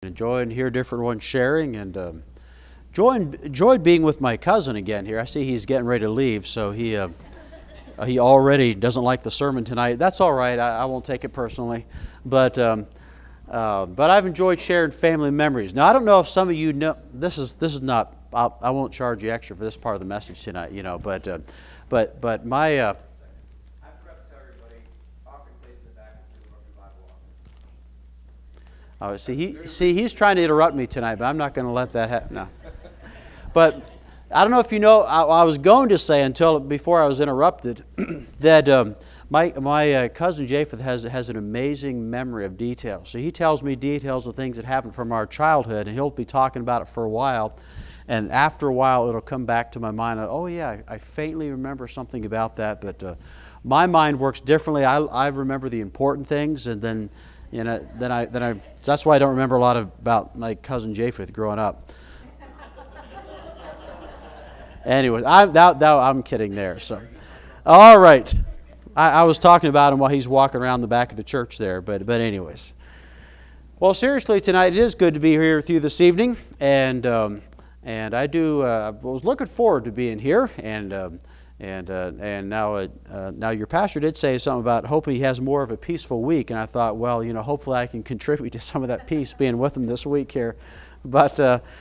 Enjoying hear different ones sharing, and enjoyed being with my cousin again here. I see he's getting ready to leave, so he already doesn't like the sermon tonight. That's all right. I won't take it personally, but I've enjoyed sharing family memories. Now I don't know if some of you know this is not. I won't charge you extra for this part of the message tonight, but my. Oh, he's trying to interrupt me tonight, but I'm not going to let that happen. No. But I don't know if you know, I was going to say before I was interrupted that my cousin Japheth has an amazing memory of details. So he tells me details of things that happened from our childhood, and he'll be talking about it for a while. And after a while, it'll come back to my mind. Oh yeah, I faintly remember something about that, but my mind works differently. I remember the important things, and then. That's why I don't remember a lot about my cousin Japheth growing up. Anyway, I'm kidding there. So, all right, I was talking about him while he's walking around the back of the church there. But anyways, well, seriously, tonight it is good to be here with you this evening, and I was looking forward to being here, and now your pastor did say something about hoping he has more of a peaceful week, and I thought, well, hopefully I can contribute to some of that peace being with him this week here. But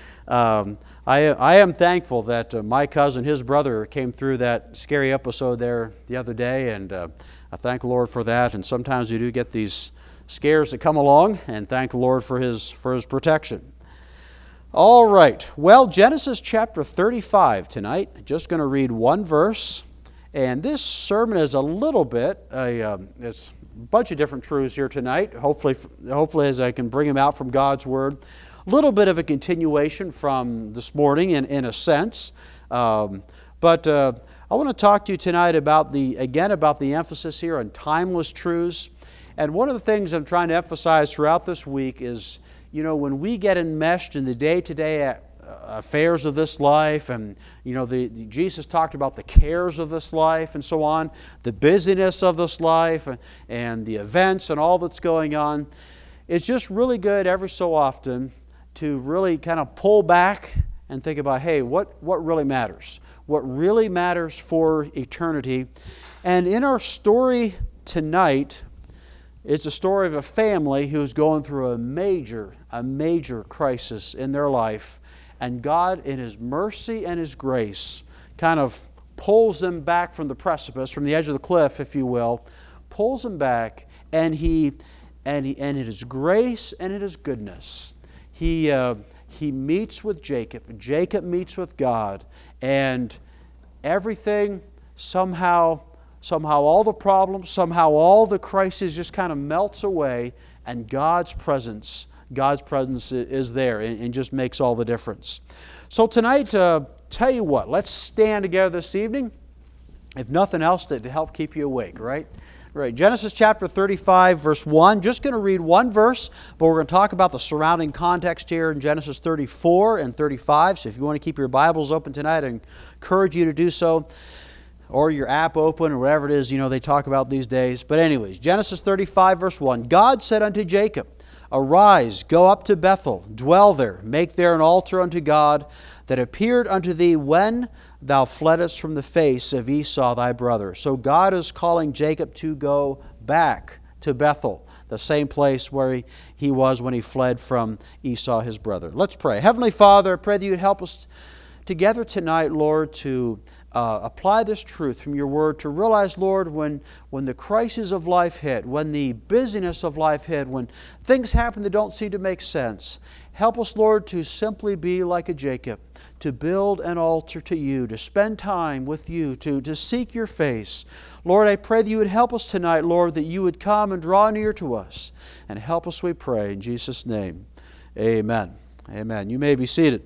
I am thankful that my cousin, his brother, came through that scary episode there the other day, and I thank the Lord for that. And sometimes you do get these scares that come along, and thank the Lord for his protection. All right, well, Genesis chapter 35 tonight. Just going to read one verse, and this sermon is a little bit, it's a bunch of different truths here tonight, hopefully as I can bring them out from God's Word. A little bit of a continuation from this morning in a sense, but I want to talk to you tonight about the emphasis here on timeless truths. And one of the things I'm trying to emphasize throughout this week is when we get enmeshed in the day-to-day affairs of this life, and Jesus talked about the cares of this life and so on, the busyness of this life and the events and all that's going on, it's just really good every so often to really kind of pull back and think about, hey, what really matters? What really matters for eternity? And in our story tonight, it's a story of a family who's going through a major crisis in their life, and God, in His mercy and His grace, kind of pulls them back from the precipice, from the edge of the cliff, if you will, pulls them back, and in His grace and in His goodness, He meets with Jacob. Jacob meets with God, and everything somehow all the problems, somehow all the crises just kind of melts away, and God's presence is there and just makes all the difference. So tonight, tell you what, let's stand together this evening, if nothing else, to help keep you awake, right? Right. Genesis chapter 35, verse 1. Just going to read one verse, but we're going to talk about the surrounding context here in Genesis 34 and 35. So if you want to keep your Bibles open tonight, I encourage you to do so. Or your app open, or whatever it is, they talk about these days. But anyways, Genesis 35, verse 1. God said unto Jacob, Arise, go up to Bethel, dwell there, make there an altar unto God, that appeared unto thee when thou fleddest from the face of Esau thy brother. So God is calling Jacob to go back to Bethel, the same place where he was when he fled from Esau his brother. Let's pray. Heavenly Father, I pray that you'd help us together tonight, Lord, to apply this truth from your Word, to realize, Lord, when the crises of life hit, when the busyness of life hit, when things happen that don't seem to make sense, help us, Lord, to simply be like a Jacob, to build an altar to you, to spend time with you, to seek your face. Lord, I pray that you would help us tonight, Lord, that you would come and draw near to us, and help us, we pray, in Jesus' name. Amen. Amen. You may be seated.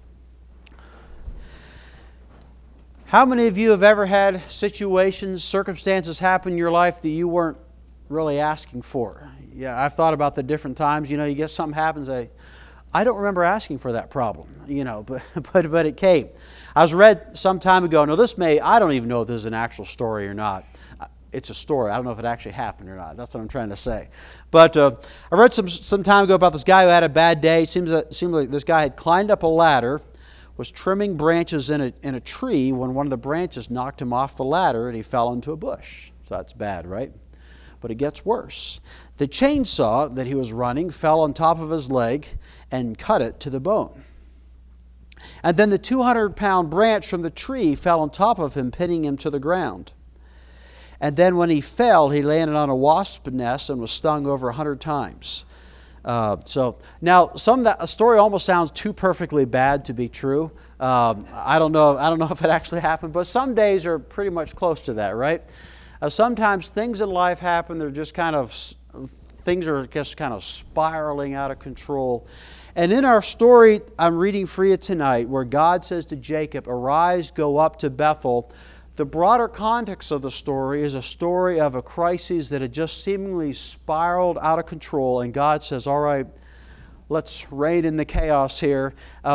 How many of you have ever had situations, circumstances happen in your life that you weren't really asking for? Yeah, I've thought about the different times. You get something happens, I don't remember asking for that problem, but it came. I was read some time ago. Now I don't even know if this is an actual story or not. it's a story. I don't know if it actually happened or not. That's what I'm trying to say. But I read some time ago about this guy who had a bad day. It seemed like this guy had climbed up a ladder, was trimming branches in a tree when one of the branches knocked him off the ladder and he fell into a bush. So that's bad, right? But it gets worse. The chainsaw that he was running fell on top of his leg and cut it to the bone. And then the 200-pound branch from the tree fell on top of him, pinning him to the ground. And then when he fell, he landed on a wasp nest and was stung over 100 times. So now a story almost sounds too perfectly bad to be true. I don't know if it actually happened, but some days are pretty much close to that, right? Sometimes things in life happen. Things are just kind of spiraling out of control. And in our story I'm reading for you tonight, where God says to Jacob, "Arise, go up to Bethel," the broader context of the story is a story of a crisis that had just seemingly spiraled out of control, and God says, "All right, let's rein in the chaos here.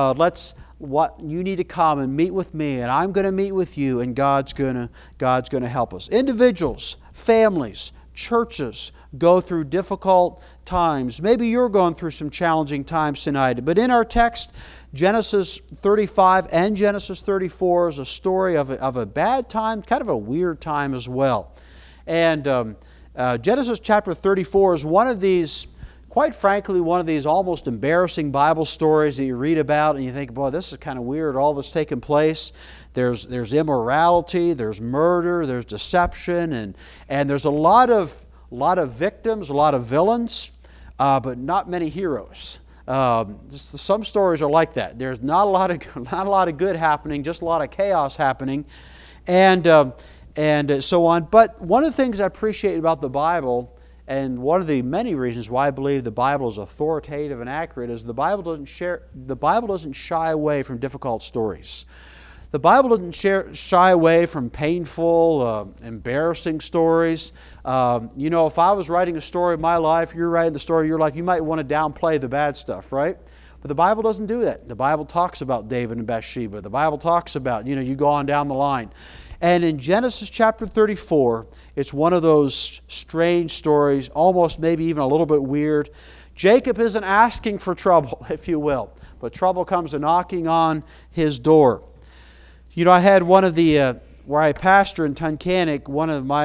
You need to come and meet with me, and I'm going to meet with you, and God's going to help us." Individuals, families, churches go through difficult times. Maybe you're going through some challenging times tonight. But in our text, Genesis 35 and Genesis 34 is a story of a bad time, kind of a weird time as well. And Genesis chapter 34 is one of these, quite frankly, one of these almost embarrassing Bible stories that you read about and you think, boy, this is kind of weird, all this taking place. There's immorality, there's murder, there's deception, and there's a lot of victims, a lot of villains, but not many heroes. Some stories are like that. There's not a lot of good happening, just a lot of chaos happening, and so on. But one of the things I appreciate about the Bible, and one of the many reasons why I believe the Bible is authoritative and accurate, is the Bible doesn't shy away from difficult stories. The Bible doesn't shy away from painful, embarrassing stories. If I was writing a story of my life, you're writing the story of your life, you might want to downplay the bad stuff, right? But the Bible doesn't do that. The Bible talks about David and Bathsheba. The Bible talks about, you go on down the line. And in Genesis chapter 34, it's one of those strange stories, almost maybe even a little bit weird. Jacob isn't asking for trouble, if you will, but trouble comes knocking on his door. I had one of the, where I pastor in Tunkhannock, one of my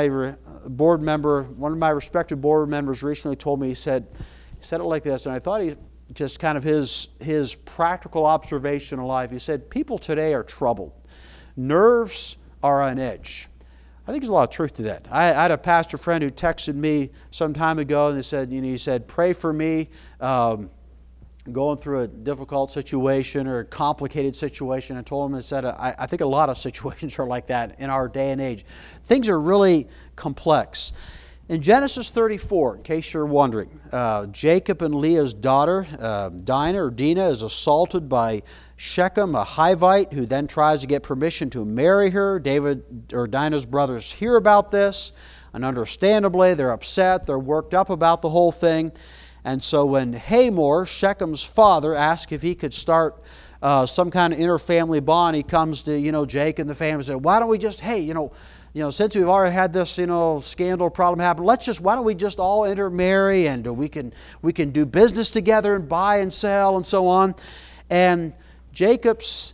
respected board members recently told me, he said it like this, and I thought he just kind of his practical observation of life. He said, people today are troubled. Nerves are on edge. I think there's a lot of truth to that. I had a pastor friend who texted me some time ago, and he said, pray for me, going through a difficult situation or a complicated situation. I told him, I think a lot of situations are like that in our day and age. Things are really complex. In Genesis 34, in case you're wondering, Jacob and Leah's daughter, Dinah, is assaulted by Shechem, a Hivite, who then tries to get permission to marry her. Dinah's brothers hear about this, and understandably, they're upset. They're worked up about the whole thing. And so when Hamor, Shechem's father, asked if he could start some kind of inter-family bond, he comes to Jake and the family and says, why don't we just, since we've already had this scandal problem happen, why don't we just all intermarry, and we can do business together and buy and sell and so on. And Jacob's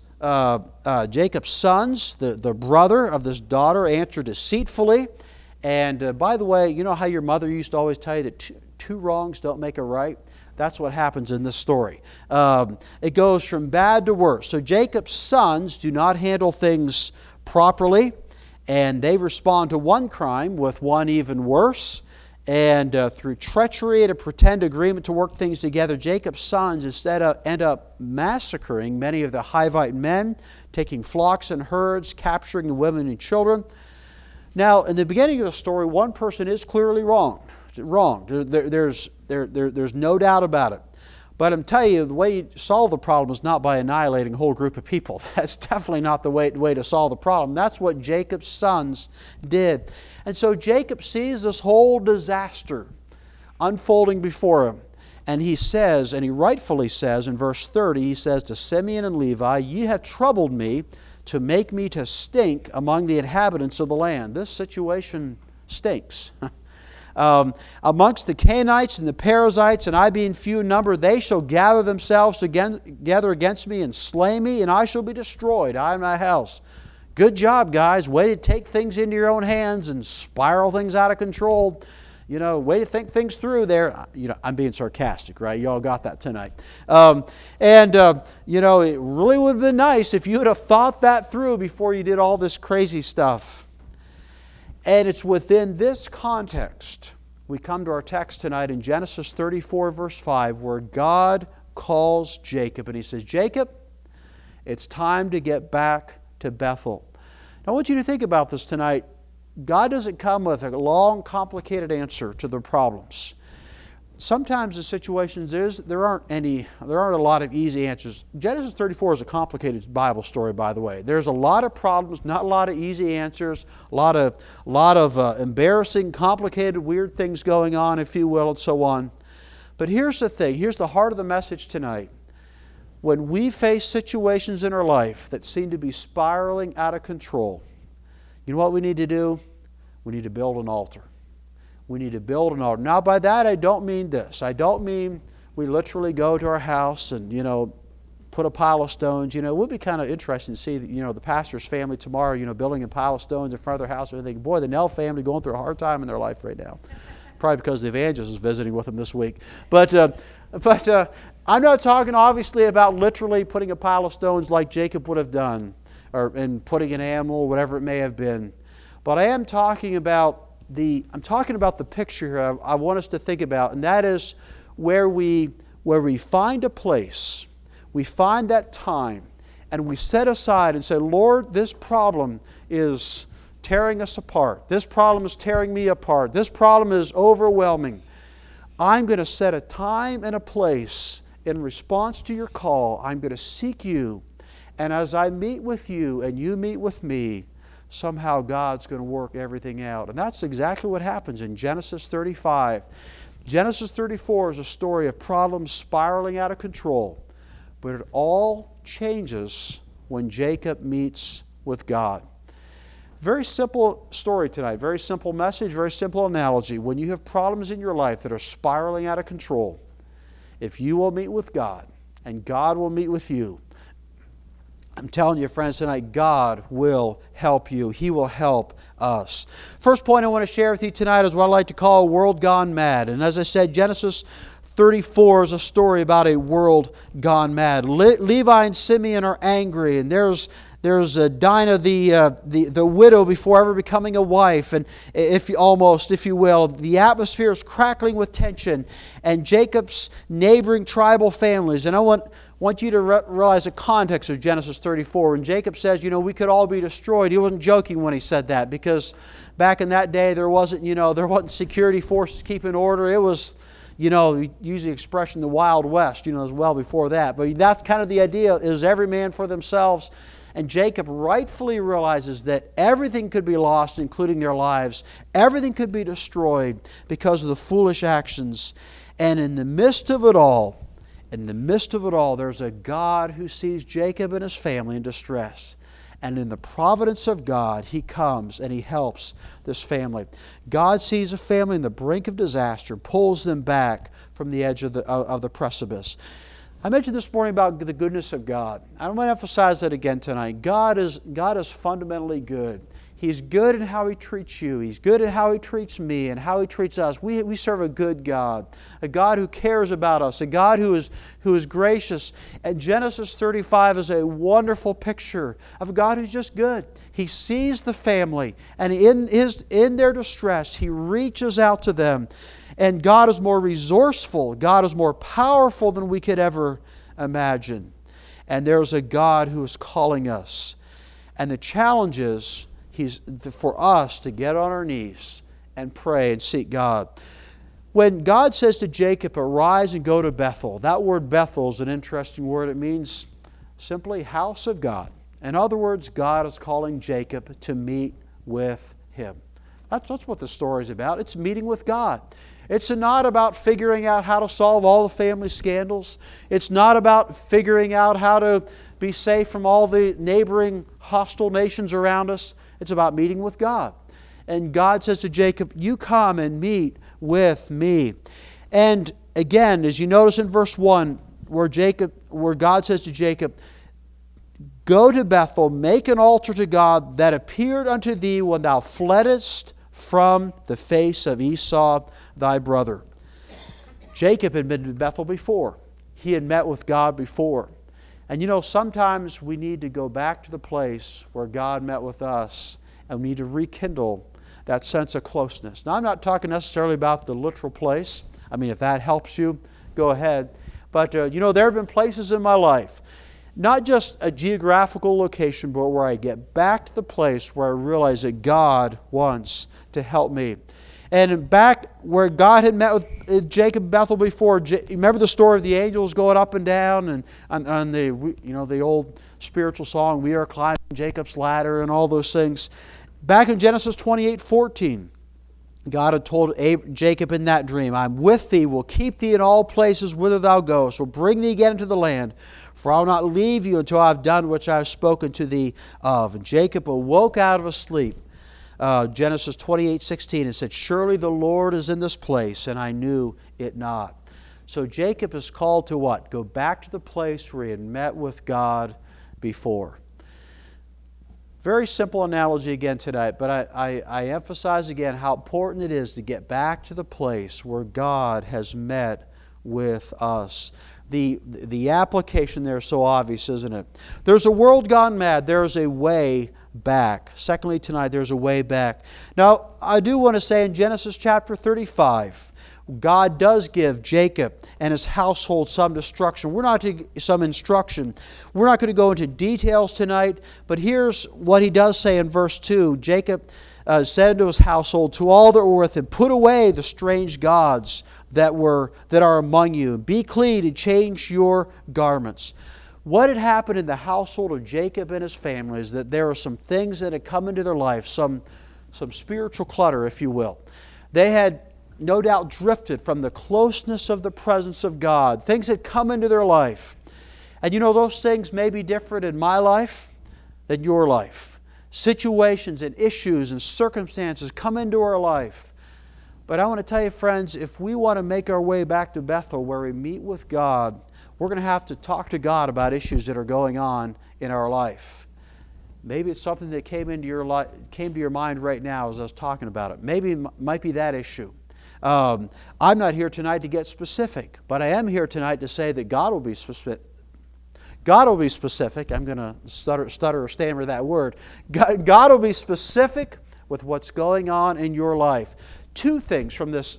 sons, the brother of this daughter, answered deceitfully. And by the way, you know how your mother used to always tell you that two wrongs don't make a right? That's what happens in this story. It goes from bad to worse. So Jacob's sons do not handle things properly, and they respond to one crime with one even worse. And through treachery and a pretend agreement to work things together, Jacob's sons instead end up massacring many of the Hivite men, taking flocks and herds, capturing the women and children. Now, in the beginning of the story, one person is clearly wrong. There's no doubt about it. But I'm telling you, the way you solve the problem is not by annihilating a whole group of people. That's definitely not the way to solve the problem. That's what Jacob's sons did. And so Jacob sees this whole disaster unfolding before him. And he says, and he rightfully says in verse 30, he says to Simeon and Levi, ye have troubled me to make me to stink among the inhabitants of the land. This situation stinks. Amongst the Canaanites and the Perizzites, and I being few in number, they shall gather themselves together against me and slay me, and I shall be destroyed, I and my house. Good job, guys. Way to take things into your own hands and spiral things out of control. Way to think things through there. I'm being sarcastic, right? You all got that tonight. It really would have been nice if you would have thought that through before you did all this crazy stuff. And it's within this context we come to our text tonight in Genesis 34, verse 5, where God calls Jacob and He says, Jacob, it's time to get back to Bethel. Now I want you to think about this tonight. God doesn't come with a long, complicated answer to the problems. Sometimes the situations there aren't a lot of easy answers. Genesis 34 is a complicated Bible story, by the way. There's a lot of problems, not a lot of easy answers, a lot of embarrassing, complicated, weird things going on, if you will, and so on. But here's the thing. Here's the heart of the message tonight. When we face situations in our life that seem to be spiraling out of control, you know what we need to do? We need to build an altar. We need to build an altar. Now, by that, I don't mean this. I don't mean we literally go to our house and, put a pile of stones. It would be kind of interesting to see, the pastor's family tomorrow, building a pile of stones in front of their house and everything. Boy, the Nell family going through a hard time in their life right now. Probably because the evangelist is visiting with them this week. But I'm not talking, obviously, about literally putting a pile of stones like Jacob would have done, and putting an animal, whatever it may have been. But I am talking about the picture here I want us to think about, and that is where we find a place, we find that time, and we set aside and say, Lord, this problem is tearing us apart. This problem is tearing me apart. This problem is overwhelming. I'm going to set a time and a place in response to your call. I'm going to seek you. And as I meet with you and you meet with me, somehow God's going to work everything out. And that's exactly what happens in Genesis 35. Genesis 34 is a story of problems spiraling out of control. But it all changes when Jacob meets with God. Very simple story tonight. Very simple message, very simple analogy. When you have problems in your life that are spiraling out of control, if you will meet with God and God will meet with you, I'm telling you, friends, tonight, God will help you. He will help us. First point I want to share with you tonight is what I like to call a world gone mad. And as I said, Genesis 34 is a story about a world gone mad. Levi and Simeon are angry, and there's Dinah, the widow before ever becoming a wife, and if you will, the atmosphere is crackling with tension, and Jacob's neighboring tribal families. And I want you to realize the context of Genesis 34. When Jacob says, we could all be destroyed, he wasn't joking when he said that, because back in that day there wasn't security forces keeping order. It was, use the expression the Wild West, as well before that. But that's kind of the idea, is every man for themselves. And Jacob rightfully realizes that everything could be lost, including their lives. Everything could be destroyed because of the foolish actions. And in the midst of it all, there's a God who sees Jacob and his family in distress. And in the providence of God, He comes and He helps this family. God sees a family in the brink of disaster, pulls them back from the edge of the precipice. I mentioned this morning about the goodness of God. I want to emphasize that again tonight. God is fundamentally good. He's good in how He treats you. He's good in how He treats me and how He treats us. We serve a good God, a God who cares about us, a God who is gracious. And Genesis 35 is a wonderful picture of a God who's just good. He sees the family, and in their distress, He reaches out to them. And God is more resourceful. God is more powerful than we could ever imagine. And there's a God who is calling us. And the challenge is for us to get on our knees and pray and seek God. When God says to Jacob, arise and go to Bethel, that word Bethel is an interesting word. It means simply house of God. In other words, God is calling Jacob to meet with Him. That's what the story is about. It's meeting with God. It's not about figuring out how to solve all the family scandals. It's not about figuring out how to be safe from all the neighboring hostile nations around us. It's about meeting with God. And God says to Jacob, you come and meet with me. And again, as you notice in verse 1, where God says to Jacob, go to Bethel, make an altar to God that appeared unto thee when thou fleddest from the face of Esau thy brother. Jacob had been to Bethel before. He had met with God before. And sometimes we need to go back to the place where God met with us, and we need to rekindle that sense of closeness. Now, I'm not talking necessarily about the literal place. I mean, if that helps you, go ahead. But, there have been places in my life, not just a geographical location, but where I get back to the place where I realize that God wants to help me. And back where God had met with Jacob Bethel before, remember the story of the angels going up and down, and on the old spiritual song, we are climbing Jacob's ladder and all those things. Back in Genesis 28:14, God had told Jacob in that dream, I'm with thee, will keep thee in all places whither thou goest, will bring thee again into the land, for I will not leave you until I have done which I have spoken to thee of. And Jacob awoke out of a sleep, Genesis 28:16, and said, surely the Lord is in this place, and I knew it not. So Jacob is called to what? Go back to the place where he had met with God before. Very simple analogy again tonight, but I emphasize again how important it is to get back to the place where God has met with us. The application there is so obvious, isn't it? There's a world gone mad. There's a way back. Secondly, tonight, there's a way back. Now, I do want to say in Genesis chapter 35, God does give Jacob and his household some instruction. We're not going to go into details tonight, but here's what he does say in verse 2. Jacob said unto his household, to all that were with him, put away the strange gods that are among you. Be clean and change your garments. What had happened in the household of Jacob and his family is that there are some things that had come into their life, some spiritual clutter, if you will. They had no doubt drifted from the closeness of the presence of God. Things had come into their life. And those things may be different in my life than your life. Situations and issues and circumstances come into our life. But I want to tell you, friends, if we want to make our way back to Bethel where we meet with God, we're going to have to talk to God about issues that are going on in our life. Maybe it's something that came to your mind right now as I was talking about it. Maybe it might be that issue. I'm not here tonight to get specific, but I am here tonight to say that God will be specific. God will be specific. I'm going to stutter or stammer that word. God will be specific with what's going on in your life. Two things from this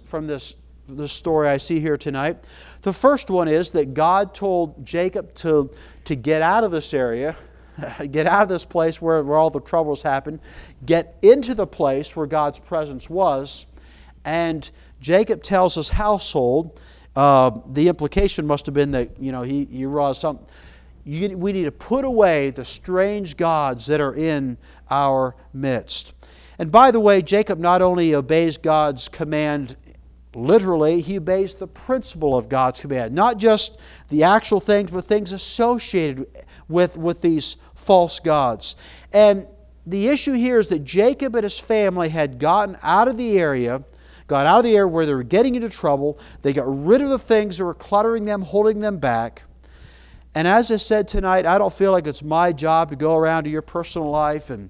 story I see here tonight. The first one is that God told Jacob to get out of this area, get out of this place where all the troubles happened, get into the place where God's presence was. And Jacob tells his household, the implication must have been that, he realized something. We need to put away the strange gods that are in our midst. And by the way, Jacob not only obeys God's command literally, he obeys the principle of God's command. Not just the actual things, but things associated with these false gods. And the issue here is that Jacob and his family had got out of the area where they were getting into trouble. They got rid of the things that were cluttering them, holding them back. And as I said tonight, I don't feel like it's my job to go around to your personal life and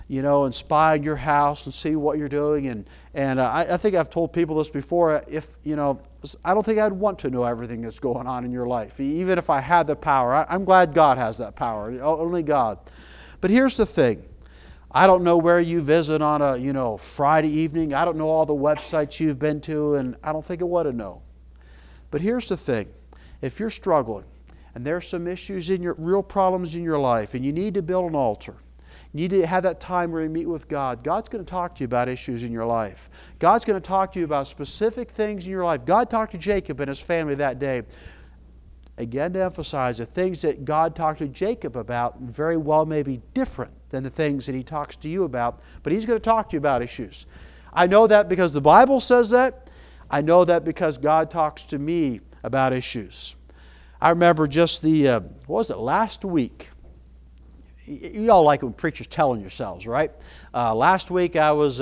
spy on your house and see what you're doing. And I think I've told people this before. I don't think I'd want to know everything that's going on in your life, even if I had the power. I'm glad God has that power. Only God. But here's the thing. I don't know where you visit on a Friday evening. I don't know all the websites you've been to, and I don't think I want to know. But here's the thing. If you're struggling and there's some issues real problems in your life, and you need to build an altar, you need to have that time where you meet with God. God's going to talk to you about issues in your life. God's going to talk to you about specific things in your life. God talked to Jacob and his family that day. Again, to emphasize, the things that God talked to Jacob about very well may be different than the things that He talks to you about, but He's going to talk to you about issues. I know that because the Bible says that. I know that because God talks to me about issues. I remember just last week, you all like it when preachers tell on yourselves, right? Last week I was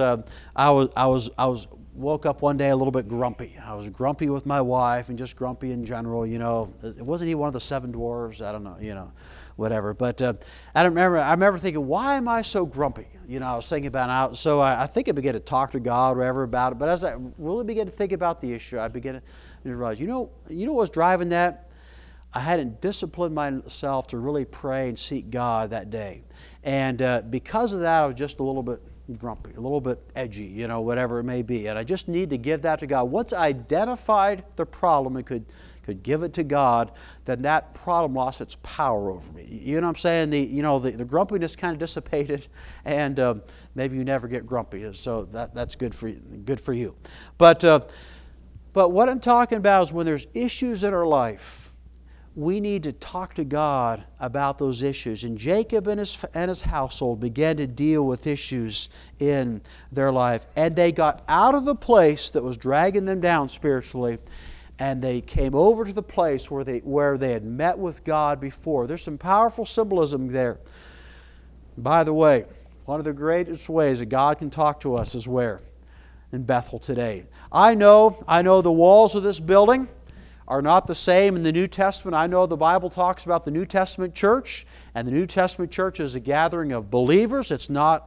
woke up one day a little bit grumpy. I was grumpy with my wife and just grumpy in general. It wasn't he one of the seven dwarves? I don't know. Whatever. But I remember thinking, why am I so grumpy? I was thinking about it. So I think I began to talk to God or whatever about it. But as I really began to think about the issue, I began to realize, what was driving that? I hadn't disciplined myself to really pray and seek God that day. And because of that, I was just a little bit grumpy, a little bit edgy, whatever it may be. And I just need to give that to God. Once I identified the problem and could give it to God, then that problem lost its power over me. You know what I'm saying? The grumpiness kind of dissipated, and maybe you never get grumpy. So that's good for you. But what I'm talking about is when there's issues in our life, we need to talk to God about those issues. And Jacob and his household began to deal with issues in their life. And they got out of the place that was dragging them down spiritually, and they came over to the place where they had met with God before. There's some powerful symbolism there. By the way, one of the greatest ways that God can talk to us is where? In Bethel today. I know the walls of this building are not the same in the New Testament. I know the Bible talks about the New Testament church, and the New Testament church is a gathering of believers. It's not,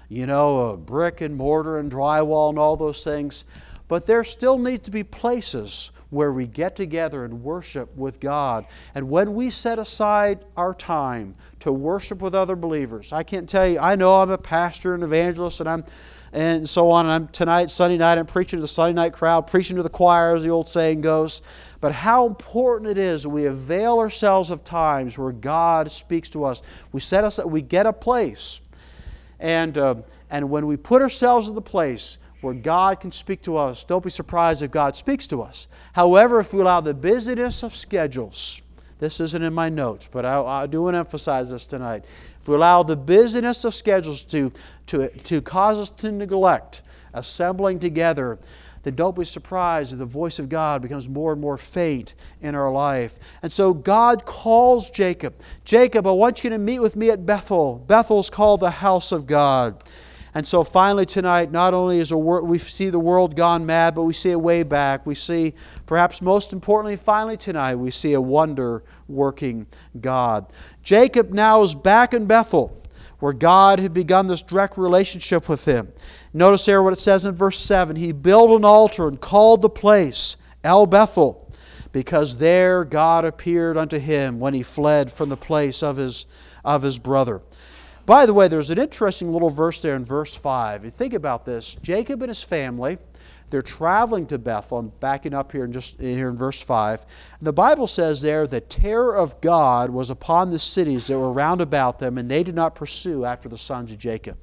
a brick and mortar and drywall and all those things. But there still need to be places where we get together and worship with God. And when we set aside our time to worship with other believers, I can't tell you, I know I'm a pastor and evangelist and so on. And tonight, Sunday night, I'm preaching to the Sunday night crowd, preaching to the choir, as the old saying goes. But how important it is that we avail ourselves of times where God speaks to us. We get a place, and when we put ourselves in the place where God can speak to us, don't be surprised if God speaks to us. However, if we allow the busyness of schedules, this isn't in my notes, but I do want to emphasize this tonight. If we allow the busyness of schedules to cause us to neglect assembling together, then don't be surprised if the voice of God becomes more and more faint in our life. And so God calls Jacob. Jacob, I want you to meet with me at Bethel. Bethel's called the house of God. And so finally tonight, not only is we see the world gone mad, but we see a way back. We see, perhaps most importantly, finally tonight, we see a wonder-working God. Jacob now is back in Bethel, where God had begun this direct relationship with him. Notice there what it says in verse 7. He built an altar and called the place El Bethel, because there God appeared unto him when he fled from the place of his brother. By the way, there's an interesting little verse there in verse 5. You think about this. Jacob and his family, they're traveling to Bethel. I'm backing up here in verse 5. And the Bible says there, the terror of God was upon the cities that were round about them, and they did not pursue after the sons of Jacob.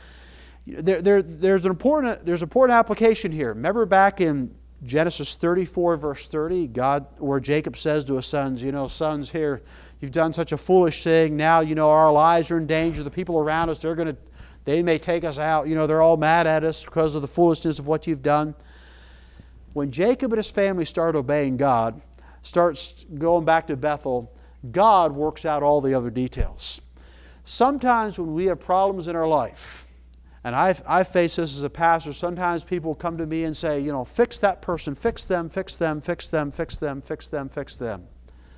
There's an important application here. Remember back in Genesis 34, verse 30, where Jacob says to his sons, sons, here, you've done such a foolish thing. Now, our lives are in danger. The people around us, they may take us out. They're all mad at us because of the foolishness of what you've done. When Jacob and his family start obeying God, starts going back to Bethel, God works out all the other details. Sometimes when we have problems in our life, and I face this as a pastor, sometimes people come to me and say, fix that person, fix them, fix them, fix them, fix them, fix them, fix them.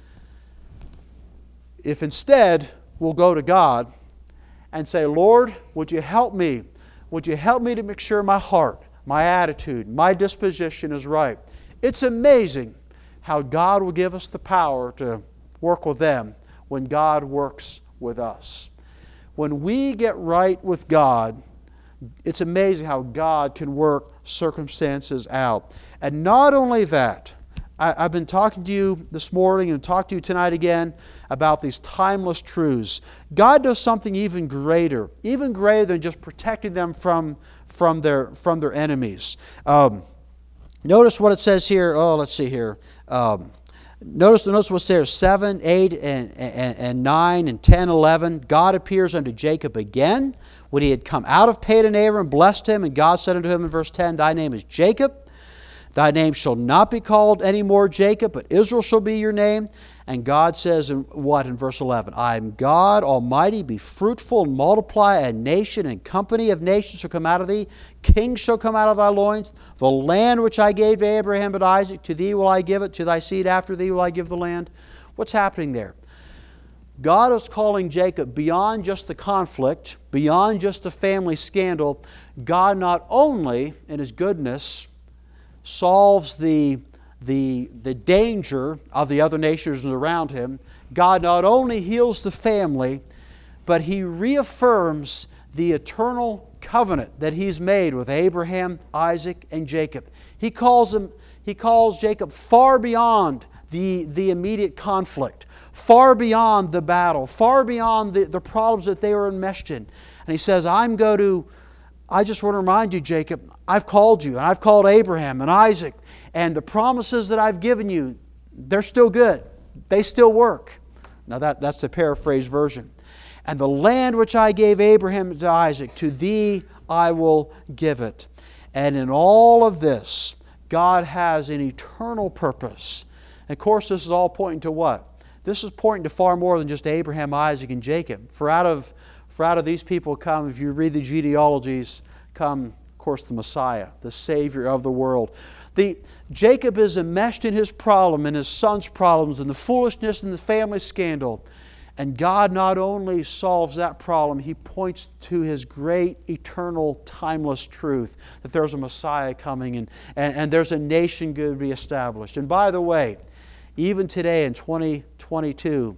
If instead we'll go to God and say, Lord, would you help me? Would you help me to make sure my heart, my attitude, my disposition is right? It's amazing how God will give us the power to work with them when God works with us. When we get right with God, it's amazing how God can work circumstances out. And not only that, I've been talking to you this morning and talk to you tonight again about these timeless truths. God does something even greater than just protecting them from their enemies. Notice what it says here. Let's see here. Notice what's there, 7, 8, and 9, and 10, 11. God appears unto Jacob again when he had come out of Padan Aram and blessed him. And God said unto him in verse 10, Thy name is Jacob. Thy name shall not be called any more Jacob, but Israel shall be your name. And God says in verse 11? I am God Almighty, be fruitful and multiply, a nation and company of nations shall come out of thee. Kings shall come out of thy loins. The land which I gave to Abraham and Isaac, to thee will I give it, to thy seed after thee will I give the land. What's happening there? God is calling Jacob beyond just the conflict, beyond just the family scandal. God not only, in His goodness, solves the danger of the other nations around him. God not only heals the family, but He reaffirms the eternal covenant that He's made with Abraham, Isaac, and Jacob. He calls Jacob far beyond the immediate conflict, far beyond the battle, far beyond the problems that they were enmeshed in. And He says, I just want to remind you, Jacob, I've called you, and I've called Abraham and Isaac, and the promises that I've given you, they're still good. They still work. Now that's the paraphrased version. And the land which I gave Abraham and Isaac, to thee I will give it. And in all of this, God has an eternal purpose. And of course, this is all pointing to what? This is pointing to far more than just Abraham, Isaac, and Jacob. For out of these people come, if you read the genealogies, come, of course, the Messiah, the Savior of the world. Jacob is enmeshed in his problem, and his son's problems, and the foolishness and the family scandal. And God not only solves that problem, He points to His great, eternal, timeless truth, that there's a Messiah coming, and there's a nation going to be established. And by the way, even today in 2022,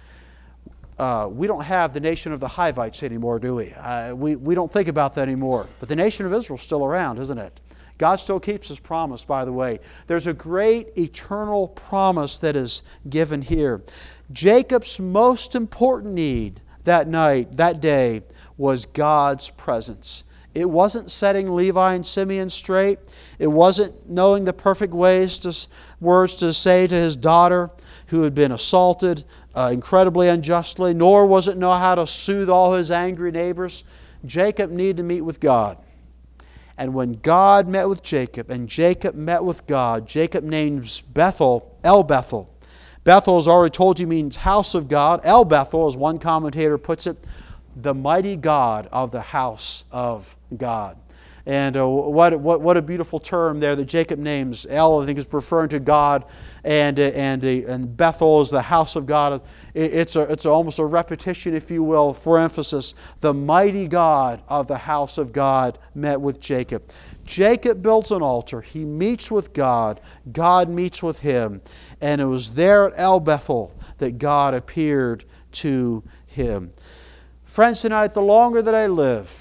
we don't have the nation of the Hivites anymore, do we? We don't think about that anymore. But the nation of Israel is still around, isn't it? God still keeps His promise, by the way. There's a great eternal promise that is given here. Jacob's most important need that day, was God's presence. It wasn't setting Levi and Simeon straight. It wasn't knowing the perfect words to say to his daughter who had been assaulted incredibly unjustly, nor was it know how to soothe all his angry neighbors. Jacob needed to meet with God. And when God met with Jacob, and Jacob met with God, Jacob names Bethel, El Bethel. Bethel, as I already told you, means house of God. El Bethel, as one commentator puts it, the mighty God of the house of God. And what a beautiful term there that Jacob names. El, I think, is referring to God, and Bethel is the house of God. It's almost a repetition, if you will, for emphasis. The mighty God of the house of God met with Jacob. Jacob builds an altar. He meets with God. God meets with him. And it was there at El Bethel that God appeared to him. Friends, tonight, the longer that I live,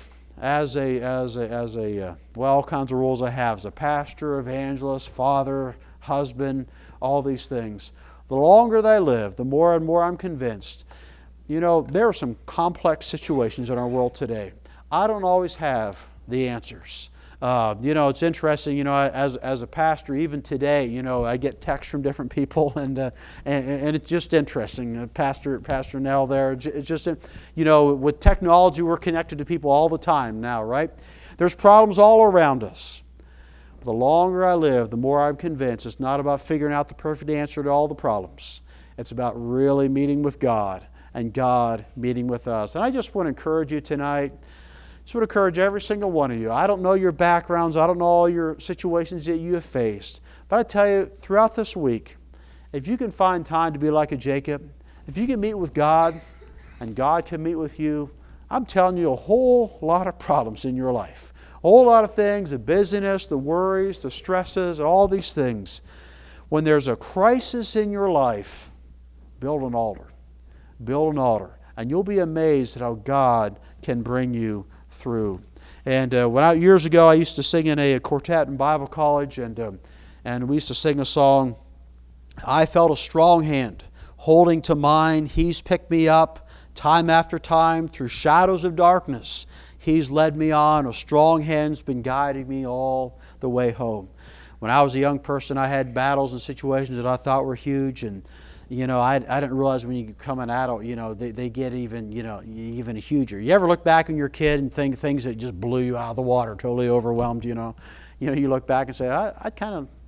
all kinds of roles I have as a pastor, evangelist, father, husband, all these things. The longer that I live, the more and more I'm convinced. There are some complex situations in our world today. I don't always have the answers. It's interesting, as a pastor, even today, I get texts from different people, and it's just interesting. Pastor Nell there, it's just, with technology, we're connected to people all the time now, right? There's problems all around us. The longer I live, the more I'm convinced it's not about figuring out the perfect answer to all the problems. It's about really meeting with God, and God meeting with us. And I just want to encourage you tonight. I just want to encourage every single one of you. I don't know your backgrounds. I don't know all your situations that you have faced. But I tell you, throughout this week, if you can find time to be like a Jacob, if you can meet with God and God can meet with you, I'm telling you a whole lot of problems in your life. A whole lot of things, the busyness, the worries, the stresses, all these things. When there's a crisis in your life, build an altar. Build an altar. And you'll be amazed at how God can bring you through. And years ago, I used to sing in a quartet in Bible college, and we used to sing a song, I felt a strong hand holding to mine. He's picked me up time after time through shadows of darkness. He's led me on. A strong hand's been guiding me all the way home. When I was a young person, I had battles and situations that I thought were huge, and I didn't realize when you become an adult, they get even huger. You ever look back on your kid and think things that just blew you out of the water, totally overwhelmed, you look back and say, I kind of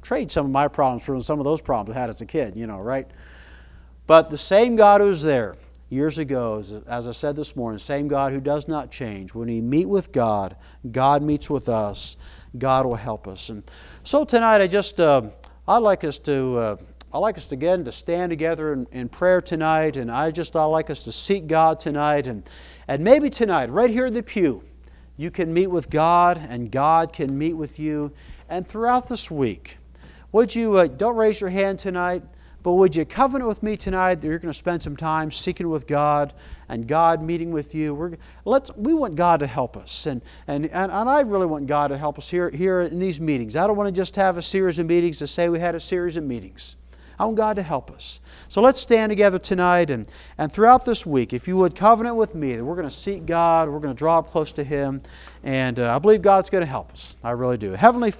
trade some of my problems for some of those problems I had as a kid, right? But the same God who's there years ago, as I said this morning, same God who does not change. When we meet with God, God meets with us. God will help us. And so tonight, I'd like us to again to stand together in prayer tonight, and I'd like us to seek God tonight, and maybe tonight, right here in the pew, you can meet with God, and God can meet with you. And throughout this week, would you don't raise your hand tonight, but would you covenant with me tonight that you're going to spend some time seeking with God and God meeting with you? We want God to help us, and I really want God to help us here in these meetings. I don't want to just have a series of meetings to say we had a series of meetings. I want God to help us. So let's stand together tonight, and throughout this week, if you would covenant with me that we're going to seek God, we're going to draw up close to Him, and I believe God's going to help us. I really do. Heavenly